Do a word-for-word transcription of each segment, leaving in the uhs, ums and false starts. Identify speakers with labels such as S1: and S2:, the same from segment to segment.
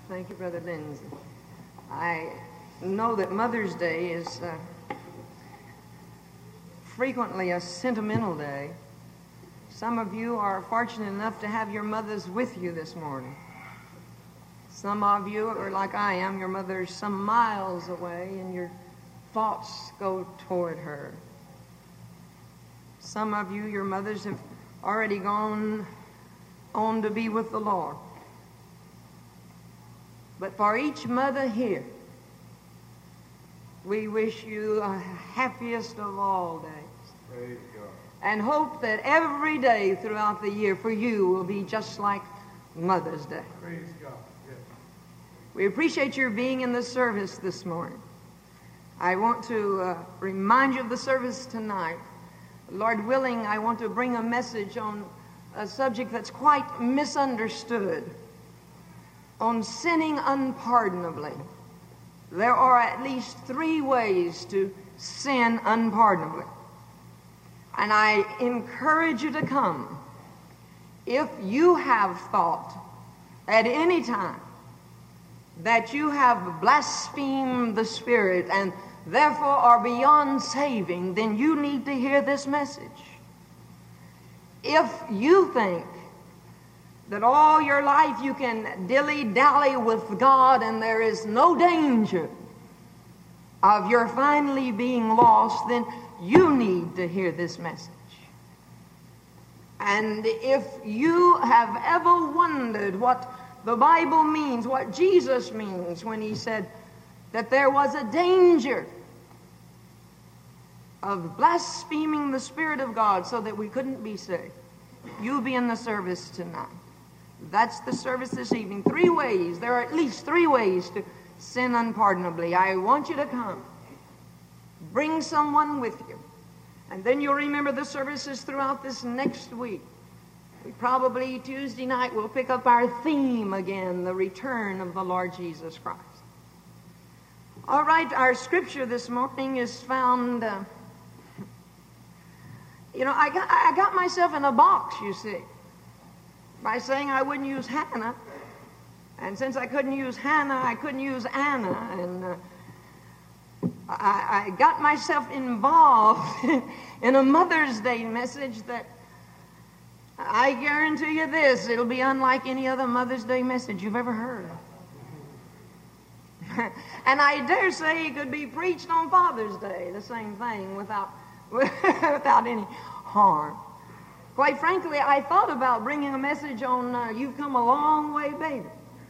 S1: Thank you, Brother Lindsay. I know that Mother's Day is uh, frequently a sentimental day. Some of you are fortunate enough to have your mothers with you this morning. Some of you are like I am, your mother's some miles away and your thoughts go toward her. Some of you, your mothers have already gone on to be with the Lord. But for each mother here, we wish you a happiest of all days.
S2: Praise God.
S1: And hope that every day throughout the year for you will be just like Mother's Day.
S2: Praise God. Yes.
S1: We appreciate your being in the service this morning. I want to uh, remind you of the service tonight. Lord willing, I want to bring a message on a subject that's quite misunderstood, on sinning unpardonably. There are at least three ways to sin unpardonably. And I encourage you to come if you have thought at any time that you have blasphemed the Spirit and therefore are beyond saving, then you need to hear this message. If you think that all your life you can dilly-dally with God and there is no danger of your finally being lost, then you need to hear this message. And if you have ever wondered what the Bible means, what Jesus means when he said that there was a danger of blaspheming the Spirit of God so that we couldn't be saved, you'll be in the service tonight. That's the service this evening. Three ways. There are at least three ways to sin unpardonably. I want you to come. Bring someone with you. And then you'll remember the services throughout this next week. We probably Tuesday night will pick up our theme again, the return of the Lord Jesus Christ. All right, our scripture this morning is found... Uh, you know, I got, I got myself in a box, you see, by saying I wouldn't use Hannah. And since I couldn't use Hannah, I couldn't use Anna. And uh, I, I got myself involved in a Mother's Day message that I guarantee you this, it'll be unlike any other Mother's Day message you've ever heard. And I dare say it could be preached on Father's Day, the same thing, without, without any harm. Quite frankly, I thought about bringing a message on uh, You've Come a Long Way, Baby.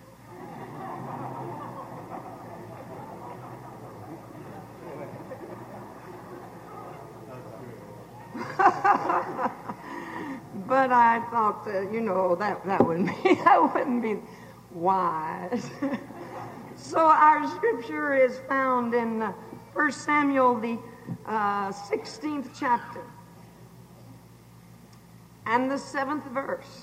S1: But I thought, uh, you know, that, that, wouldn't be, that wouldn't be wise. So our scripture is found in uh, First Samuel, the uh, sixteenth chapter, and the seventh verse.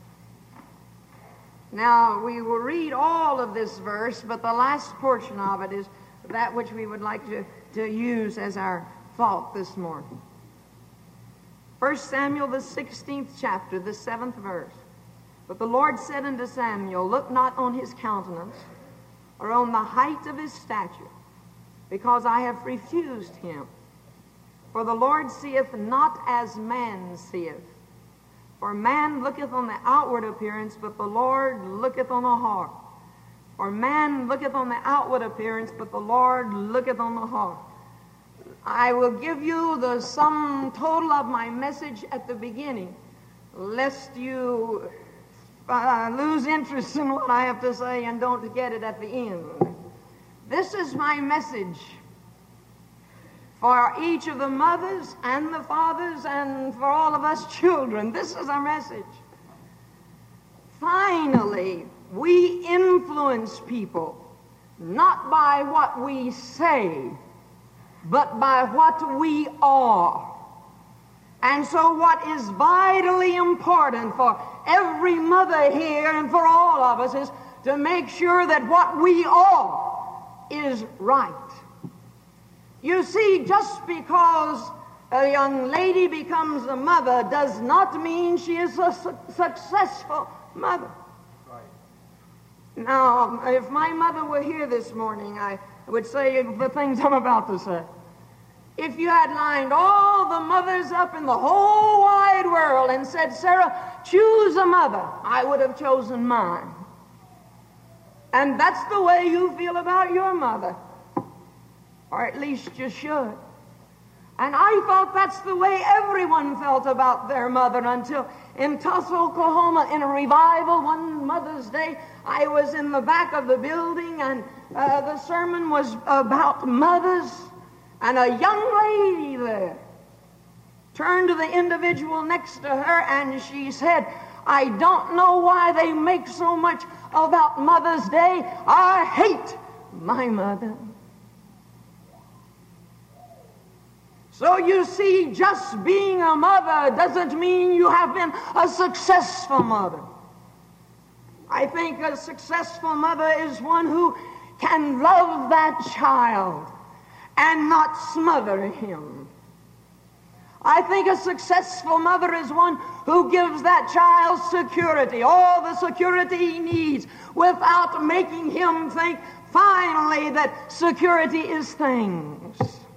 S1: Now, we will read all of this verse, but the last portion of it is that which we would like to, to use as our thought this morning. First Samuel, the sixteenth chapter, the seventh verse. But the Lord said unto Samuel, Look not on his countenance, or on the height of his stature, because I have refused him. For the Lord seeth not as man seeth. For man looketh on the outward appearance, but the Lord looketh on the heart. For man looketh on the outward appearance, but the Lord looketh on the heart. I will give you the sum total of my message at the beginning, lest you uh, lose interest in what I have to say and don't get it at the end. This is my message for each of the mothers and the fathers and for all of us children. This is our message. Finally, we influence people not by what we say, but by what we are. And so what is vitally important for every mother here and for all of us is to make sure that what we are is right. You see, just because a young lady becomes a mother does not mean she is a su- successful mother.
S2: Right.
S1: Now, if my mother were here this morning, I would say the things I'm about to say. If you had lined all the mothers up in the whole wide world and said, Sarah, choose a mother, I would have chosen mine. And that's the way you feel about your mother. Or at least you should. And I thought that's the way everyone felt about their mother until in Tulsa, Oklahoma, in a revival one Mother's Day, I was in the back of the building and uh, the sermon was about mothers, and a young lady there turned to the individual next to her and she said, I don't know why they make so much about Mother's Day. I hate my mother. So you see, just being a mother doesn't mean you have been a successful mother. I think a successful mother is one who can love that child and not smother him. I think a successful mother is one who gives that child security, all the security he needs, without making him think finally that security is things.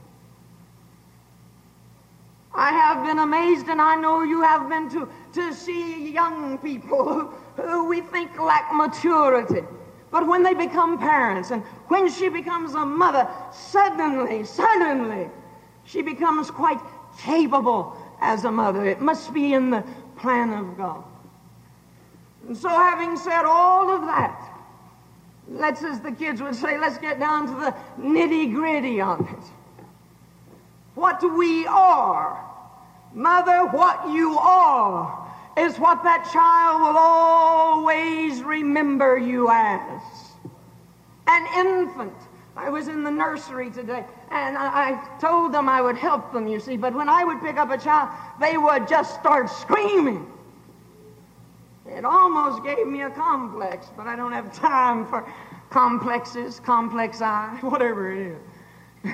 S1: I have been amazed, and I know you have been too, to see young people who, who we think lack maturity. But when they become parents, and when she becomes a mother, suddenly, suddenly, she becomes quite capable as a mother. It must be in the plan of God. And so having said all of that, let's, as the kids would say, let's get down to the nitty-gritty on it. What we are, mother, what you are, is what that child will always remember you as. An infant. I was in the nursery today, and I, I told them I would help them, you see, but when I would pick up a child, they would just start screaming. It almost gave me a complex, but I don't have time for complexes, complex I, whatever it is.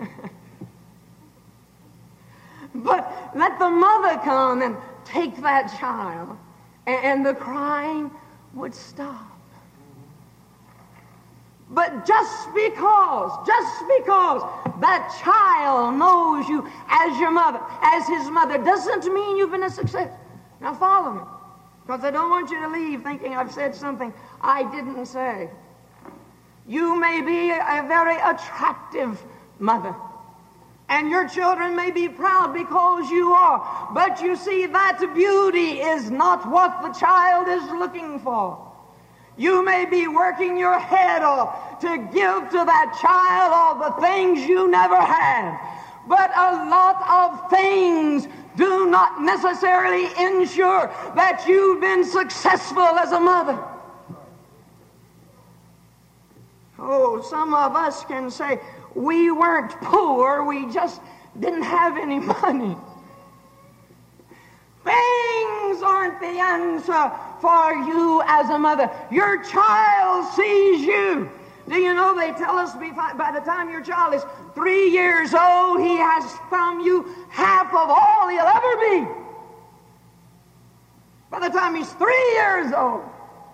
S1: But let the mother come and take that child, and, and the crying would stop. But just because, just because that child knows you as your mother, as his mother, doesn't mean you've been a success. Now follow me, because I don't want you to leave thinking I've said something I didn't say. You may be a very attractive mother, and your children may be proud because you are. But you see, that beauty is not what the child is looking for. You may be working your head off to give to that child all the things you never had. But a lot of things do not necessarily ensure that you've been successful as a mother. Oh, some of us can say, we weren't poor, we just didn't have any money. Things aren't the answer for you as a mother. Your child sees you. Do you know they tell us by the time your child is three years old, he has from you half of all he'll ever be. By the time he's three years old.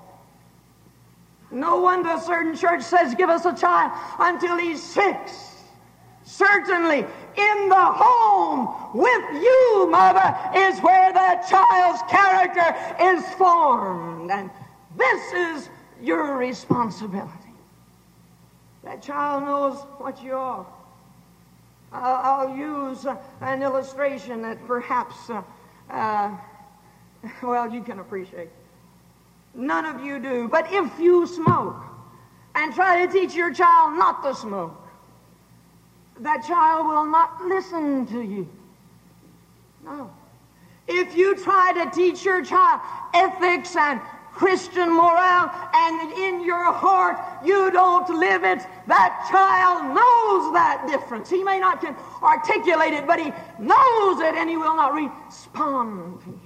S1: No wonder a certain church says, give us a child until he's six. Certainly, in the home with you, mother, is where that child's character is formed. And this is your responsibility. That child knows what you are. I'll, I'll use uh, an illustration that perhaps, uh, uh, well, you can appreciate. None of you do. But if you smoke and try to teach your child not to smoke, that child will not listen to you. No. If you try to teach your child ethics and Christian morale, and in your heart you don't live it, that child knows that difference. He may not can articulate it, but he knows it, and he will not respond to you.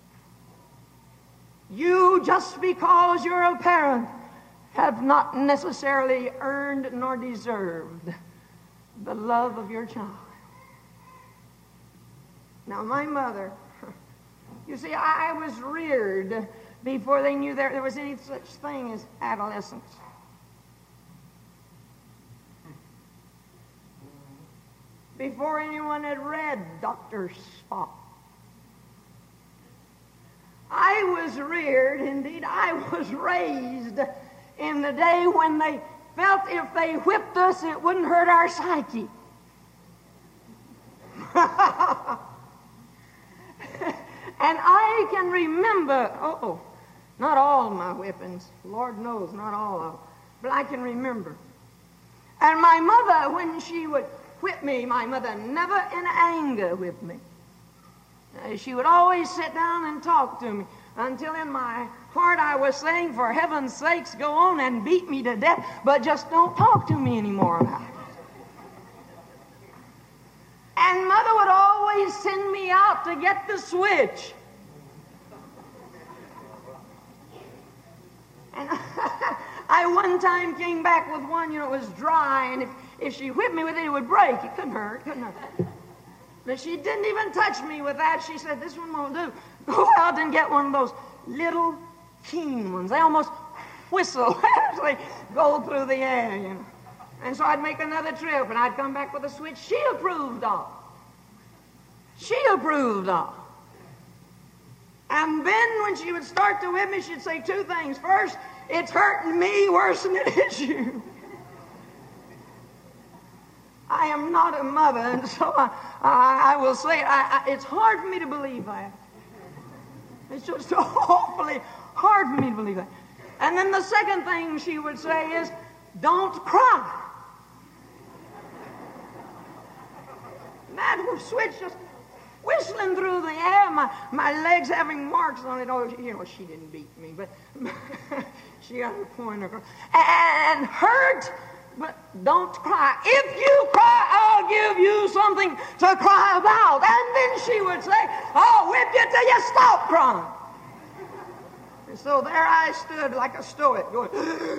S1: You, just because you're a parent, have not necessarily earned nor deserved the love of your child. Now, my mother, you see, I was reared before they knew there, there was any such thing as adolescence. Before anyone had read Doctor Spock. I was reared, indeed, I was raised in the day when they felt if they whipped us, it wouldn't hurt our psyche. And I can remember, oh, not all my whippings, Lord knows, not all of them, but I can remember. And my mother, when she would whip me, my mother never in anger whipped me. Uh, she would always sit down and talk to me until in my heart I was saying, for heaven's sakes, go on and beat me to death, but just don't talk to me anymore about it. And Mother would always send me out to get the switch. And I one time came back with one, you know, it was dry, and if, if she whipped me with it, it would break. It couldn't hurt, couldn't hurt. But she didn't even touch me with that. She said, this one won't do. Go out and get one of those little keen ones. They almost whistle as they go through the air, you know. And so I'd make another trip, and I'd come back with a switch she approved of. She approved of. And then when she would start to whip me, she'd say two things. First, it's hurting me worse than it is you. I am not a mother, and so I, I, I will say, I, I, it's hard for me to believe that. It's just awfully hard for me to believe that. And then the second thing she would say is, don't cry. That was switch just whistling through the air, my, my legs having marks on it. Oh, you know, she didn't beat me, but she got her point across. And hurt, but don't cry. If you cry, I'll give you something to cry about. And then she would say, I'll whip you till you stop crying. And so there I stood like a stoic, going,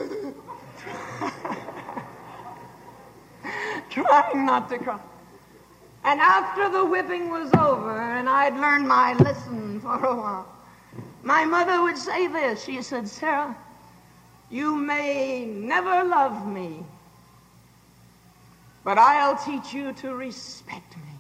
S1: trying not to cry. And after the whipping was over, and I'd learned my lesson for a while, my mother would say this. She said, Sarah, you may never love me, but I'll teach you to respect me.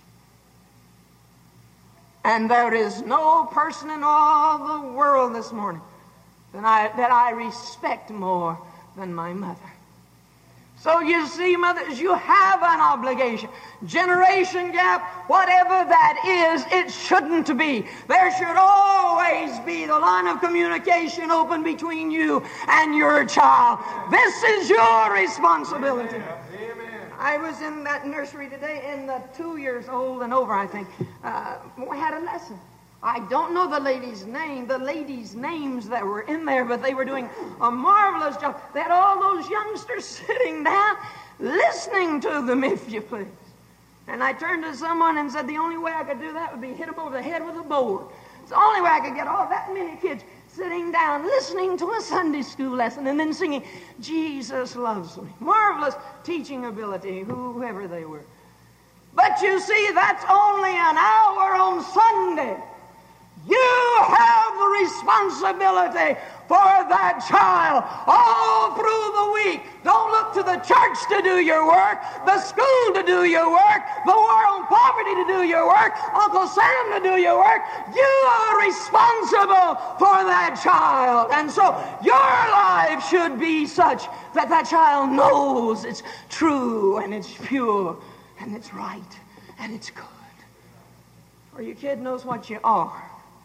S1: And there is no person in all the world this morning that I, that I respect more than my mother. So you see, mothers, you have an obligation. Generation gap, whatever that is, it shouldn't be. There should always be the line of communication open between you and your child. This is your responsibility. Amen. I was in that nursery today, in the two years old and over, I think. Uh, we had a lesson. I don't know the lady's name, the ladies' names that were in there, but they were doing a marvelous job. They had all those youngsters sitting down, listening to them, if you please. And I turned to someone and said, the only way I could do that would be hit them over the head with a board. It's the only way I could get all that many kids sitting down, listening to a Sunday school lesson, and then singing, Jesus loves me. Marvelous teaching ability, whoever they were. But you see, that's only an hour on Sunday. You have the responsibility for that child all through the week. Don't look to the church to do your work, the school to do your work, the war on poverty to do your work, Uncle Sam to do your work. You are responsible for that child. And so your life should be such that that child knows it's true and it's pure and it's right and it's good. Or your kid knows what you are.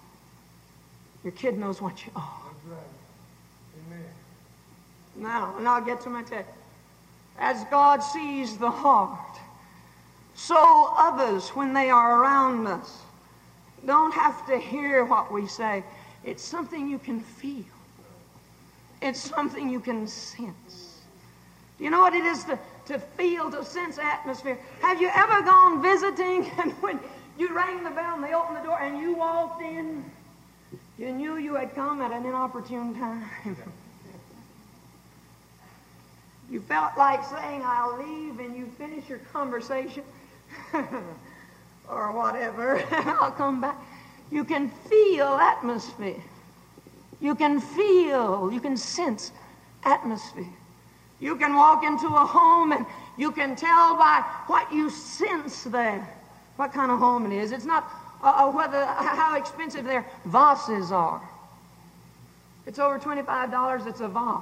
S1: Your kid knows what you are. That's right. Amen. Now, and I'll get to my text. As God sees the heart, so others, when they are around us, don't have to hear what we say. It's something you can feel. It's something you can sense. Do you know what it is to, to feel, to sense atmosphere? Have you ever gone visiting and when you rang the bell and they opened the door and you walked in, you knew you had come at an inopportune time? You felt like saying, I'll leave, and you finish your conversation or whatever, and I'll come back. You can feel atmosphere. You can feel, you can sense atmosphere. You can walk into a home and you can tell by what you sense there what kind of home it is. It's not uh, whether how expensive their vases are. It's over twenty-five dollars, it's a vase.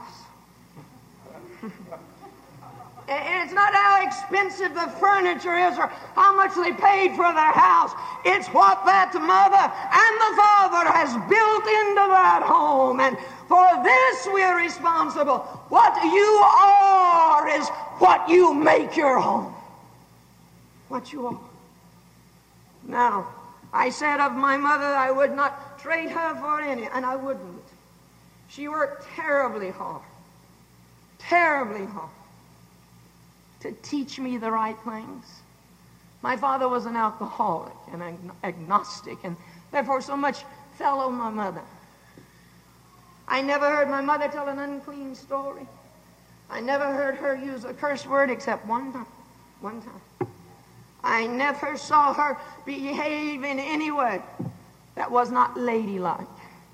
S1: It's not how expensive the furniture is or how much they paid for their house. It's what that mother and the father has built into that home. And for this we're responsible. What you are is what you make your home. What you are. Now, I said of my mother I would not trade her for any, and I wouldn't. She worked terribly hard. Terribly hard. To teach me the right things. My father was an alcoholic and agnostic, and therefore so much fell on my mother. I never heard my mother tell an unclean story. I never heard her use a curse word except one time. One time. I never saw her behave in any way that was not ladylike.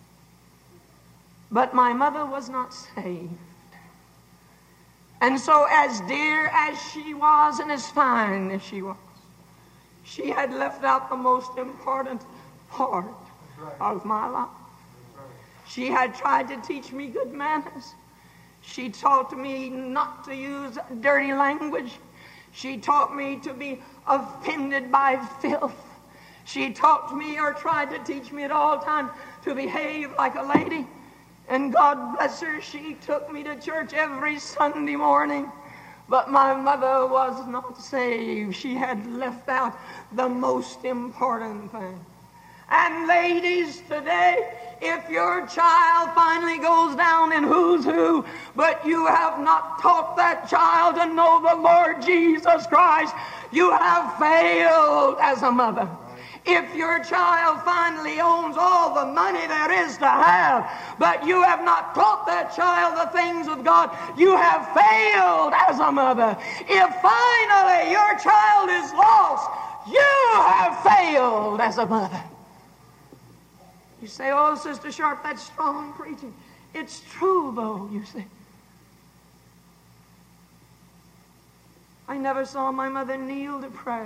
S1: But my mother was not saved. And so as dear as she was and as fine as she was, she had left out the most important part of my life. She had tried to teach me good manners. She taught me not to use dirty language. She taught me to be offended by filth. She taught me or tried to teach me at all times to behave like a lady. And God bless her, she took me to church every Sunday morning. But my mother was not saved. She had left out the most important thing. And ladies, today, if your child finally goes down in who's who, but you have not taught that child to know the Lord Jesus Christ, you have failed as a mother. If your child finally owns all the money there is to have, but you have not taught that child the things of God, you have failed as a mother. If finally your child is lost, you have failed as a mother. You say, oh, Sister Sharp, that's strong preaching. It's true, though, you say. I never saw my mother kneel to pray.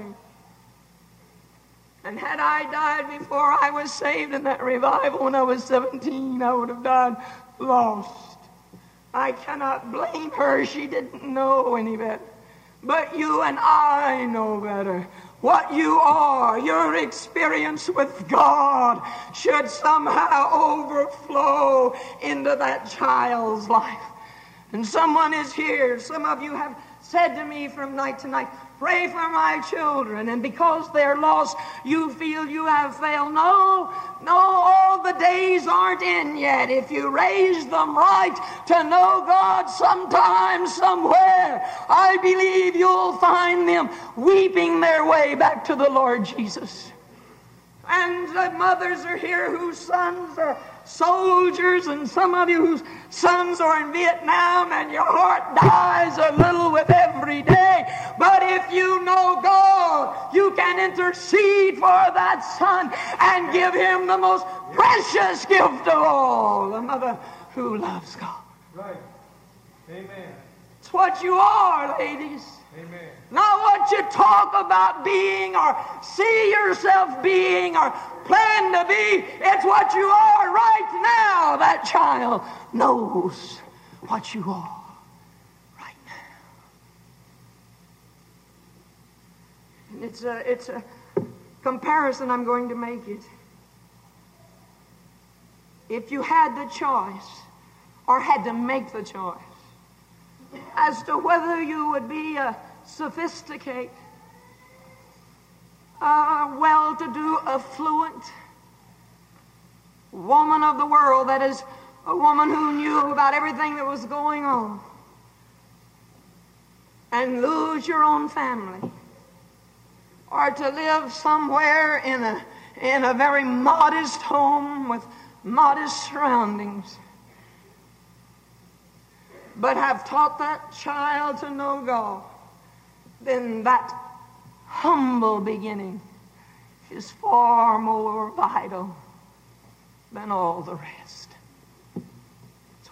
S1: And had I died before I was saved in that revival when I was seventeen, I would have died lost. I cannot blame her. She didn't know any better. But you and I know better. What you are, your experience with God, should somehow overflow into that child's life. And someone is here. Some of you have said to me from night to night, pray for my children, and because they're lost, you feel you have failed. No, no, all the days aren't in yet. If you raise them right to know God sometime, somewhere, I believe you'll find them weeping their way back to the Lord Jesus. And the mothers are here whose sons are soldiers, and some of you whose sons are in Vietnam, and your heart dies a little with every day. But if you know God, you can intercede for that son and give him the most precious gift of all, the mother who loves God.
S2: Right. Amen.
S1: It's what you are, ladies.
S2: Amen.
S1: Not what you talk about being or see yourself being or plan to be. It's what you are right now. That child knows what you are right now. And it's a, it's a comparison I'm going to make it. If you had the choice or had to make the choice as to whether you would be a sophisticated, uh, well-to-do, affluent woman of the world, that is, a woman who knew about everything that was going on, and lose your own family, or to live somewhere in a, in a very modest home with modest surroundings, but have taught that child to know God, then that humble beginning is far more vital than all the rest.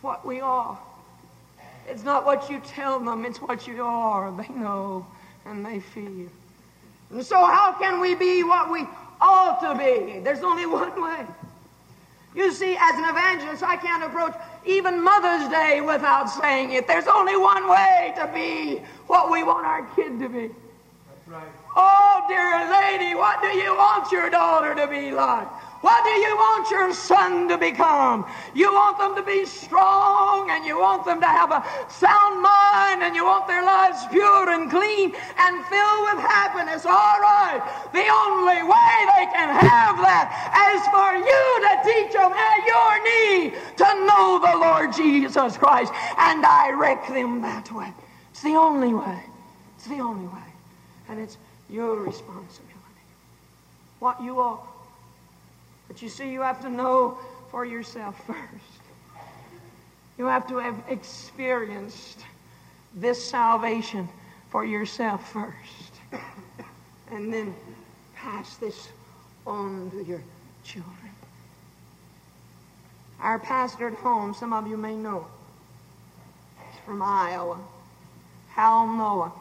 S1: It's what we are. It's not what you tell them, it's what you are. They know and they feel. And so how can we be what we ought to be? There's only one way. You see, as an evangelist, I can't approach even Mother's Day without saying it. There's only one way to be what we want our kid to be.
S2: That's right.
S1: Oh, dear lady, what do you want your daughter to be like? What do you want your son to become? You want them to be strong, and you want them to have a sound mind, and you want their lives pure and clean and filled with happiness. All right. The only way they can have that is for you to teach them at your knee to know the Lord Jesus Christ and direct them that way. It's the only way. It's the only way. And it's your responsibility. What you are. But you see, you have to know for yourself first. You have to have experienced this salvation for yourself first. And then pass this on to your children. Our pastor at home, some of you may know, he's from Iowa, Hal Noah.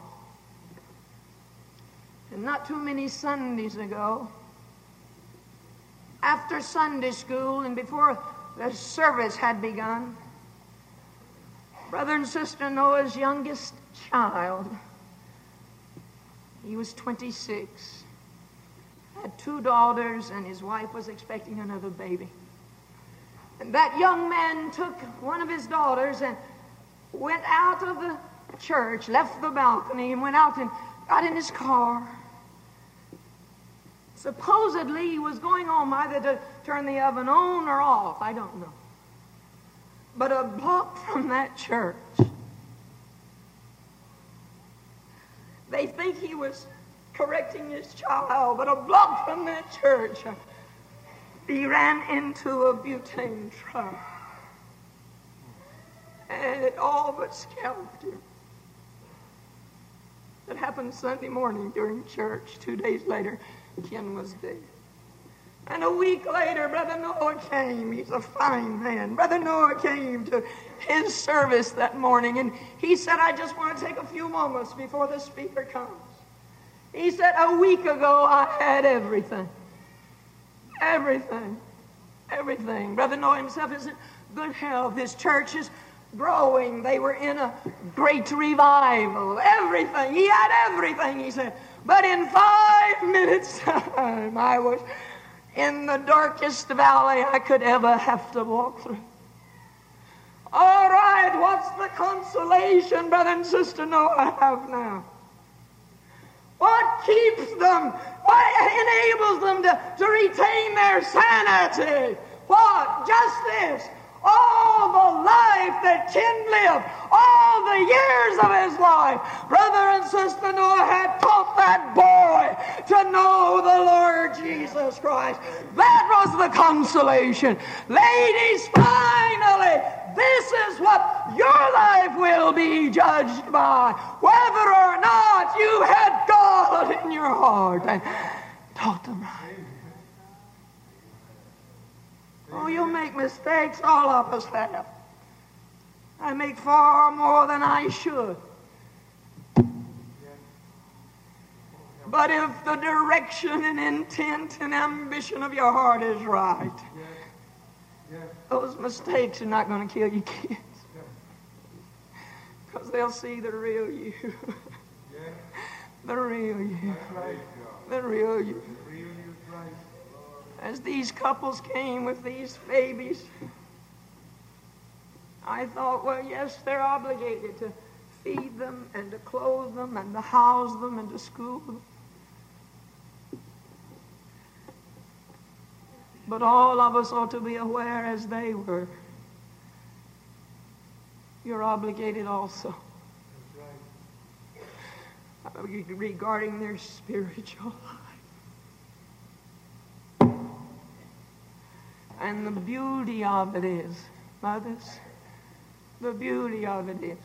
S1: And not too many Sundays ago, after Sunday school and before the service had begun, Brother and Sister Noah's youngest child, he was twenty-six, had two daughters, and his wife was expecting another baby. And that young man took one of his daughters and went out of the church, left the balcony, and went out and got in his car. Supposedly, he was going home either to turn the oven on or off. I don't know. But a block from that church, they think he was correcting his child, but a block from that church, he ran into a butane truck. And it all but scalped him. It happened Sunday morning during church. Two days later, Ken was dead. And a week later, Brother Noah came. He's a fine man. Brother Noah came to his service that morning, and he said, I just want to take a few moments before the speaker comes. He said, a week ago, I had everything. Everything. Everything. Brother Noah himself is in good health. His church is growing. They were in a great revival. Everything. He had everything, he said. But in five minutes time, I was in the darkest valley I could ever have to walk through. All right, what's the consolation, brother and sister Noah have now? What keeps them? What enables them to, to retain their sanity? What? Just this. All the life that Ken lived, all the years of his life, brother and sister Noah had taught that boy to know the Lord Jesus Christ. That was the consolation. Ladies, finally, this is what your life will be judged by. Whether or not you had God in your heart and taught them right. Oh, you'll make mistakes. All of us have. I make far more than I should. But if the direction and intent and ambition of your heart is right, those mistakes are not going to kill your kids. Because they'll see the real you. The real you. The real you. As these couples came with these babies, I thought, well, yes, they're obligated to feed them and to clothe them and to house them and to school them. But all of us ought to be aware, as they were, you're obligated also. That's right. Regarding their spiritual life. And the beauty of it is, mothers, the beauty of it is,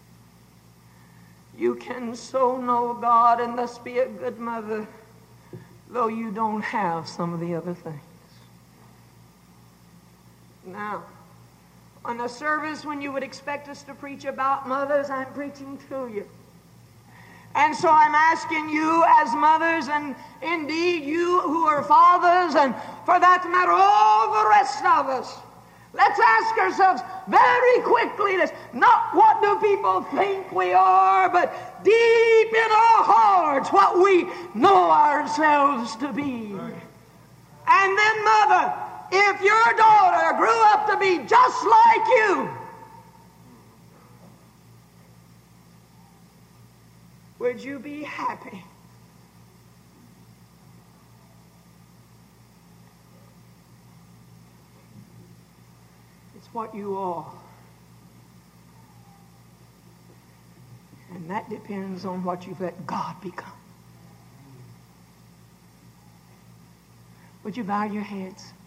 S1: you can so know God and thus be a good mother, though you don't have some of the other things. Now, On a service when you would expect us to preach about mothers, I'm preaching to you. And so I'm asking you as mothers, and indeed you who are fathers, and for that matter all the rest of us, let's ask ourselves very quickly this, not what do people think we are, but deep in our hearts what we know ourselves to be. Right. And then, mother, if your daughter grew up to be just like you, would you be happy? It's what you are. And that depends on what you've let God become. Would you bow your heads?